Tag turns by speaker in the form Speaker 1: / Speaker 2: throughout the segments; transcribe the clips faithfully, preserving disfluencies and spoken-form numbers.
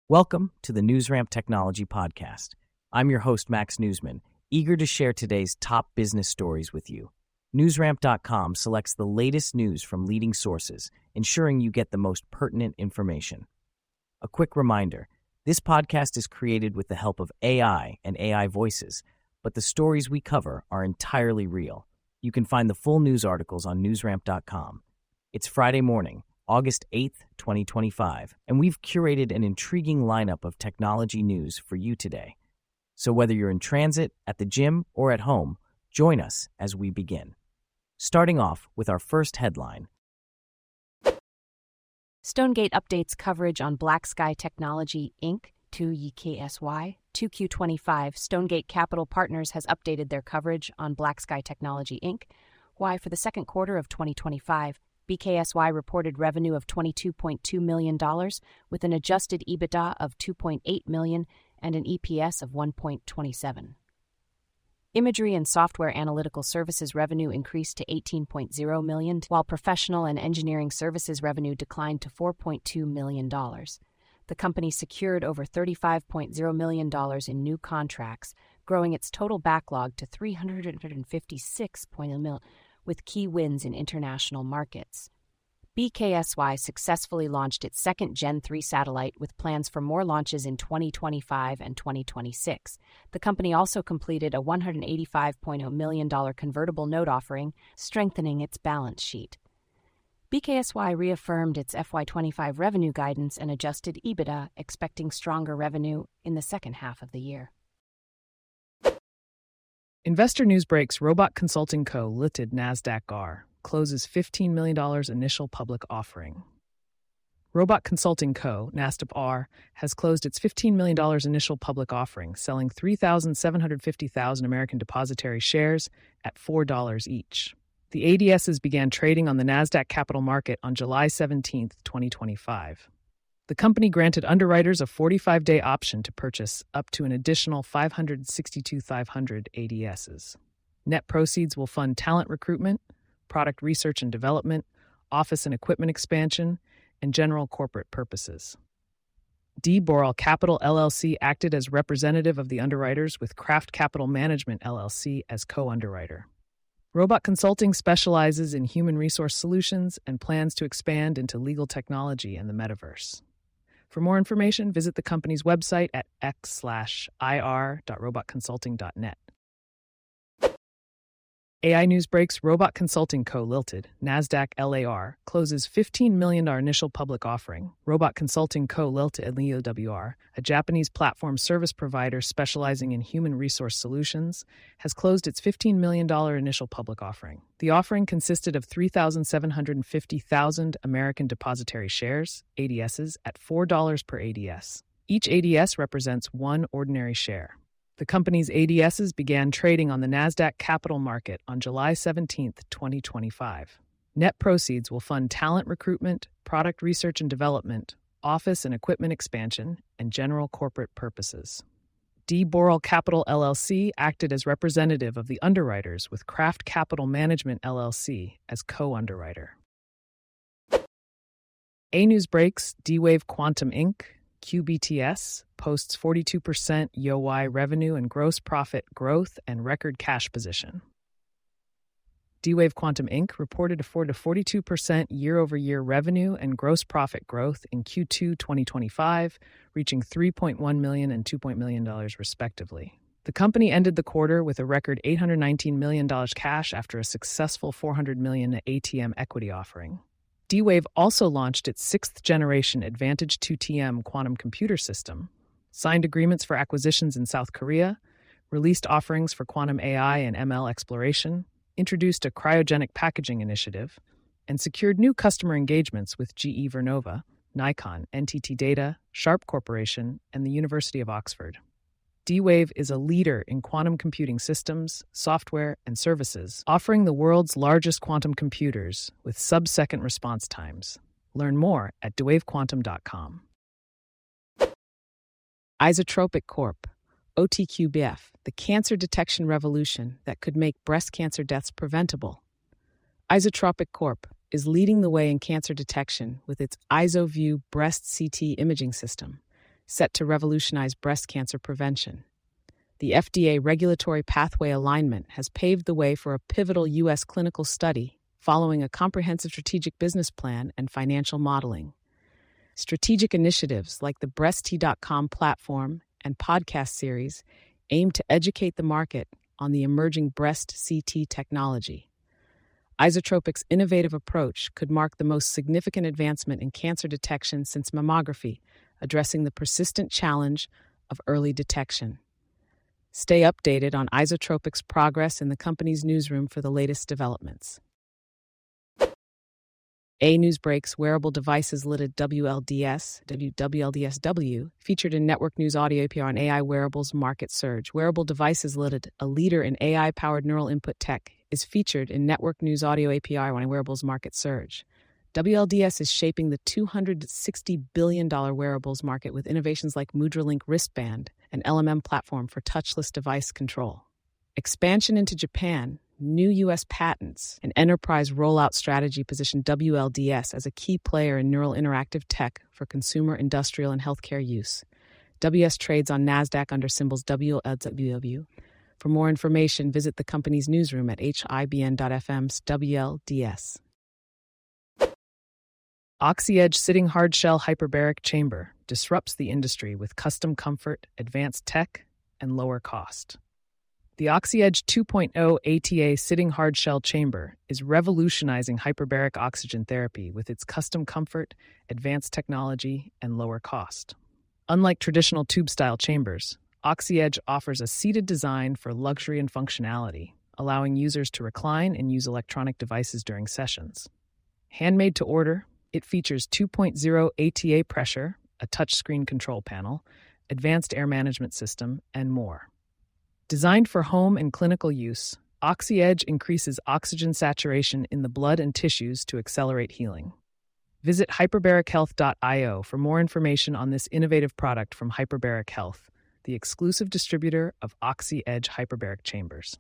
Speaker 1: Welcome to the NewsRamp Technology Podcast. I'm your host, Max Newsman, eager to share today's top business stories with you. NewsRamp dot com selects the latest news from leading sources, ensuring you get the most pertinent information. A quick reminder, this podcast is created with the help of A I and A I voices, but the stories we cover are entirely real. You can find the full news articles on NewsRamp dot com. It's Friday morning, August eighth, twenty twenty-five, and we've curated an intriguing lineup of technology news for you today. So whether you're in transit, at the gym, or at home, join us as we begin. Starting off with our first headline.
Speaker 2: Stonegate updates coverage on Black Sky Technology, Incorporated, two Y K S Y. two Q twenty-five, Stonegate Capital Partners has updated their coverage on Black Sky Technology, Incorporated. Why, for the second quarter of twenty twenty-five, B K S Y reported revenue of twenty-two point two million dollars with an adjusted EBITDA of two point eight million dollars and an E P S of one point two seven. Imagery and software analytical services revenue increased to eighteen point zero million dollars, while professional and engineering services revenue declined to four point two million dollars. The company secured over thirty-five point zero million dollars in new contracts, growing its total backlog to three hundred fifty-six point zero million dollars, with key wins in international markets. B K S Y successfully launched its second Gen three satellite with plans for more launches in twenty twenty-five and twenty twenty-six. The company also completed a one hundred eighty-five point zero million dollars convertible note offering, strengthening its balance sheet. B K S Y reaffirmed its F Y twenty-five revenue guidance and adjusted EBITDA, expecting stronger revenue in the second half of the year.
Speaker 3: Investor news breaks Robot Consulting Co., listed NASDAQ R, closes fifteen million dollars initial public offering. Robot Consulting Co., NASDAQ R, has closed its fifteen million dollars initial public offering, selling three thousand seven hundred fifty thousand American Depositary Shares at four dollars each. The A D Ss began trading on the NASDAQ Capital Market on July seventeenth, twenty twenty-five. The company granted underwriters a forty-five day option to purchase up to an additional five hundred sixty-two thousand five hundred A D Ss. Net proceeds will fund talent recruitment, product research and development, office and equipment expansion, and general corporate purposes. D. Boral Capital L L C acted as representative of the underwriters, with Craft Capital Management L L C as co-underwriter. Robot Consulting specializes in human resource solutions and plans to expand into legal technology and the metaverse. For more information, visit the company's website at x slash ir dot robot consulting dot net. A I news breaks Robot Consulting Co., Limited, NASDAQ L A R, closes fifteen million dollars initial public offering. Robot Consulting Co., Limited, L E W R, a Japanese platform service provider specializing in human resource solutions, has closed its fifteen million dollars initial public offering. The offering consisted of three thousand seven hundred fifty thousand American Depositary Shares, A D Ss, at four dollars per A D S. Each A D S represents one ordinary share. The company's A D Ss began trading on the NASDAQ Capital Market on July seventeenth, twenty twenty-five. Net proceeds will fund talent recruitment, product research and development, office and equipment expansion, and general corporate purposes. D. Boral Capital L L C acted as representative of the underwriters, with Craft Capital Management L L C as co-underwriter. A News breaks D-Wave Quantum Incorporated, Q B T S, posts forty-two percent Y O Y revenue and gross profit growth and record cash position. D-Wave Quantum Incorporated reported a four to forty-two percent year-over-year revenue and gross profit growth in Q two twenty twenty-five, reaching three point one million dollars and two point one million dollars respectively. The company ended the quarter with a record eight hundred nineteen million dollars cash after a successful four hundred million dollars A T M equity offering. D-Wave also launched its sixth-generation Advantage two T M quantum computer system, signed agreements for acquisitions in South Korea, released offerings for quantum A I and M L exploration, introduced a cryogenic packaging initiative, and secured new customer engagements with G E Vernova, Nikon, N T T Data, Sharp Corporation, and the University of Oxford. D-Wave is a leader in quantum computing systems, software, and services, offering the world's largest quantum computers with sub-second response times. Learn more at d wave quantum dot com. Isotropic Corp, O T Q B F, the cancer detection revolution that could make breast cancer deaths preventable. Isotropic Corp is leading the way in cancer detection with its IsoView breast C T imaging system, set to revolutionize breast cancer prevention. The F D A regulatory pathway alignment has paved the way for a pivotal U S clinical study following a comprehensive strategic business plan and financial modeling. Strategic initiatives like the breast T dot com platform and podcast series aim to educate the market on the emerging breast C T technology. Isotropic's innovative approach could mark the most significant advancement in cancer detection since mammography, addressing the persistent challenge of early detection. Stay updated on Isotropic's progress in the company's newsroom for the latest developments. A Newsbreak's wearable devices listed W L D S, W L D S W, featured in Network News Audio A P R on A I wearables market surge. Wearable devices listed, a leader in A I-powered neural input tech, is featured in Network News Audio A P R on wearables market surge. W L D S is shaping the two hundred sixty billion dollars wearables market with innovations like MudraLink wristband, an L M M platform for touchless device control. Expansion into Japan, new U S patents, and enterprise rollout strategy position W L D S as a key player in neural interactive tech for consumer, industrial, and healthcare use. W S trades on NASDAQ under symbols W L W. For more information, visit the company's newsroom at H I B N dot F M's W L D S. OxyEdge Sitting Hardshell Hyperbaric Chamber disrupts the industry with custom comfort, advanced tech, and lower cost. The OxyEdge two point oh A T A Sitting Hardshell Chamber is revolutionizing hyperbaric oxygen therapy with its custom comfort, advanced technology, and lower cost. Unlike traditional tube-style chambers, OxyEdge offers a seated design for luxury and functionality, allowing users to recline and use electronic devices during sessions. Handmade to order, it features two point oh A T A pressure, a touchscreen control panel, advanced air management system, and more. Designed for home and clinical use, OxyEdge increases oxygen saturation in the blood and tissues to accelerate healing. Visit hyperbaric health dot io for more information on this innovative product from Hyperbaric Health, the exclusive distributor of OxyEdge hyperbaric chambers.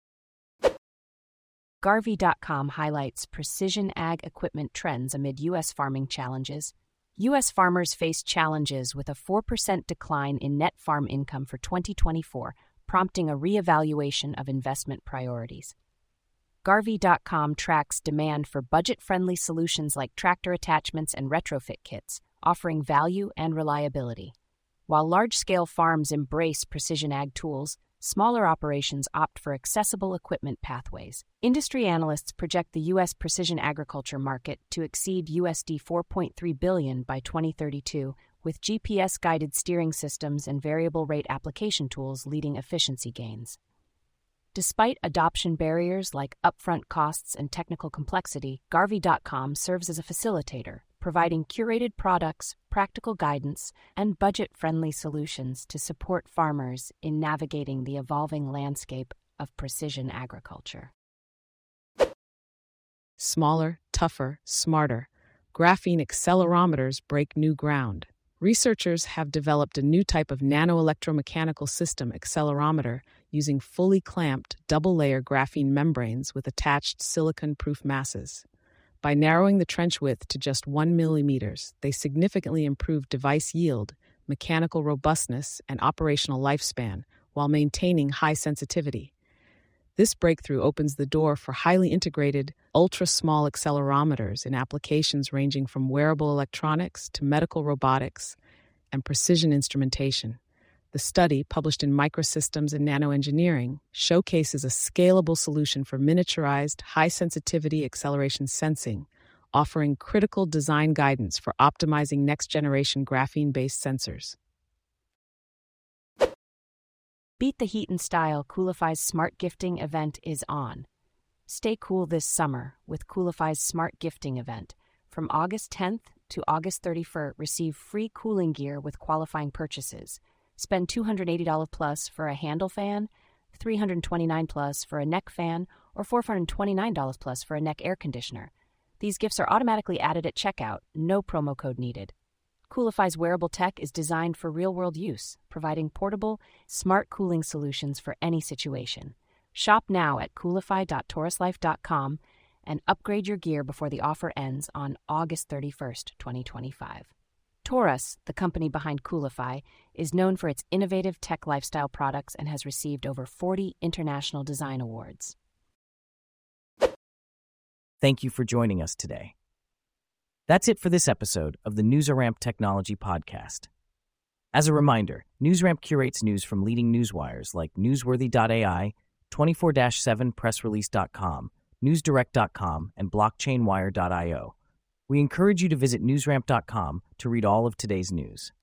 Speaker 2: Garvey dot com highlights precision ag equipment trends amid U S farming challenges. U S farmers face challenges with a four percent decline in net farm income for twenty twenty-four, prompting a reevaluation of investment priorities. Garvey dot com tracks demand for budget-friendly solutions like tractor attachments and retrofit kits, offering value and reliability. While large-scale farms embrace precision ag tools, smaller operations opt for accessible equipment pathways. Industry analysts project the U S precision agriculture market to exceed U S D four point three billion dollars by twenty thirty-two, with G P S-guided steering systems and variable rate application tools leading efficiency gains. Despite adoption barriers like upfront costs and technical complexity, Garvey dot com serves as a facilitator, providing curated products, practical guidance, and budget-friendly solutions to support farmers in navigating the evolving landscape of precision agriculture.
Speaker 3: Smaller, tougher, smarter. Graphene accelerometers break new ground. Researchers have developed a new type of nanoelectromechanical system accelerometer using fully clamped, double-layer graphene membranes with attached silicon-proof masses. By narrowing the trench width to just one millimeters, they significantly improve device yield, mechanical robustness, and operational lifespan while maintaining high sensitivity. This breakthrough opens the door for highly integrated, ultra-small accelerometers in applications ranging from wearable electronics to medical robotics and precision instrumentation. The study, published in Microsystems and Nanoengineering, showcases a scalable solution for miniaturized, high-sensitivity acceleration sensing, offering critical design guidance for optimizing next-generation graphene-based sensors.
Speaker 2: Beat the Heat in Style Coolify's Smart Gifting event is on. Stay cool this summer with Coolify's Smart Gifting event. From August tenth to August thirty-first, receive free cooling gear with qualifying purchases. Spend two hundred eighty dollars plus for a handle fan, three hundred twenty-nine dollars plus for a neck fan, or four hundred twenty-nine dollars plus for a neck air conditioner. These gifts are automatically added at checkout, no promo code needed. Coolify's wearable tech is designed for real-world use, providing portable, smart cooling solutions for any situation. Shop now at coolify dot taurus life dot com and upgrade your gear before the offer ends on August thirty-first, twenty twenty-five. Taurus, the company behind Coolify, is known for its innovative tech lifestyle products and has received over forty international design awards.
Speaker 1: Thank you for joining us today. That's it for this episode of the NewsRamp Technology Podcast. As a reminder, NewsRamp curates news from leading newswires like Newsworthy dot A I, twenty-four seven press release dot com, newsdirect dot com, and blockchain wire dot io. We encourage you to visit newsramp dot com to read all of today's news.